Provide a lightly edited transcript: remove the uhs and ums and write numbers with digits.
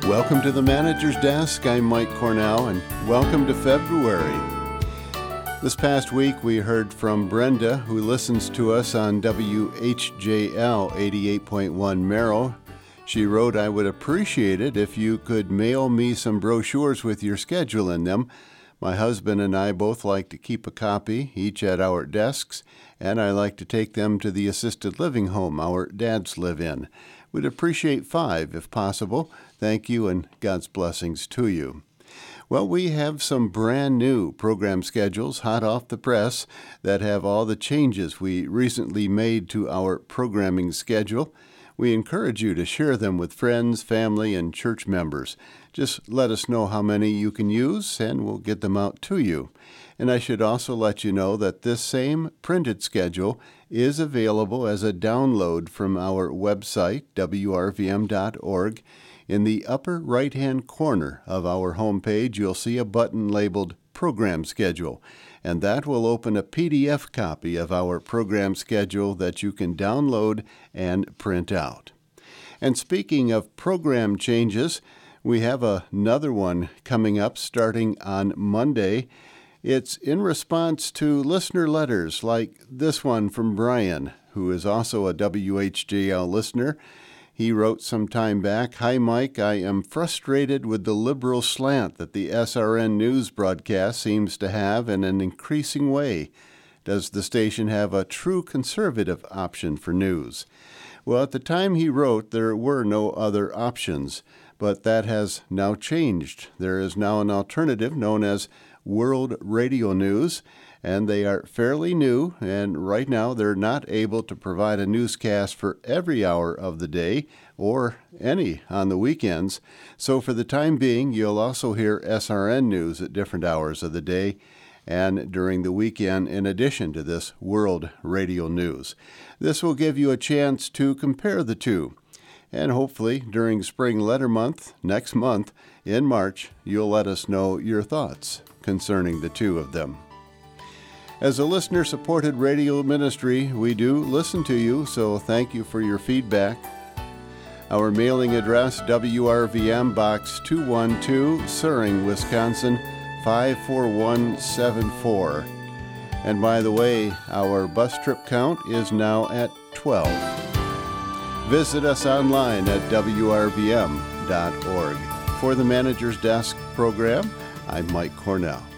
Welcome to the Manager's Desk. I'm Mike Cornell, and welcome to February. This past week, we heard from Brenda, who listens to us on WHJL 88.1 Merrill. She wrote, "I would appreciate it if you could mail me some brochures with your schedule in them. My husband and I both like to keep a copy, each at our desks, and I like to take them to the assisted living home our dads live in. Would appreciate 5 if possible. Thank you, and God's blessings to you." Well, we have some brand new program schedules hot off the press that have all the changes we recently made to our programming schedule. We encourage you to share them with friends, family, and church members. Just let us know how many you can use, and we'll get them out to you. And I should also let you know that this same printed schedule is available as a download from our website, wrvm.org. In the upper right-hand corner of our homepage, you'll see a button labeled Program Schedule, and that will open a PDF copy of our program schedule that you can download and print out. And speaking of program changes, we have another one coming up starting on Monday. It's in response to listener letters like this one from Brian, who is also a WHJL listener. He wrote some time back, "Hi, Mike. I am frustrated with the liberal slant that the SRN news broadcast seems to have in an increasing way. Does the station have a true conservative option for news?" Well, at the time he wrote, there were no other options, but that has now changed. There is now an alternative known as World Radio News, and they are fairly new, and right now they're not able to provide a newscast for every hour of the day or any on the weekends. So for the time being, you'll also hear SRN news at different hours of the day and during the weekend in addition to this World Radio News. This will give you a chance to compare the two. And hopefully during Spring Letter Month, next month, in March, you'll let us know your thoughts concerning the two of them. As a listener-supported radio ministry, we do listen to you, so thank you for your feedback. Our mailing address, WRVM Box 212, Suring, Wisconsin, 54174. And by the way, our bus trip count is now at 12. Visit us online at wrvm.org. For the Manager's Desk program, I'm Mike Cornell.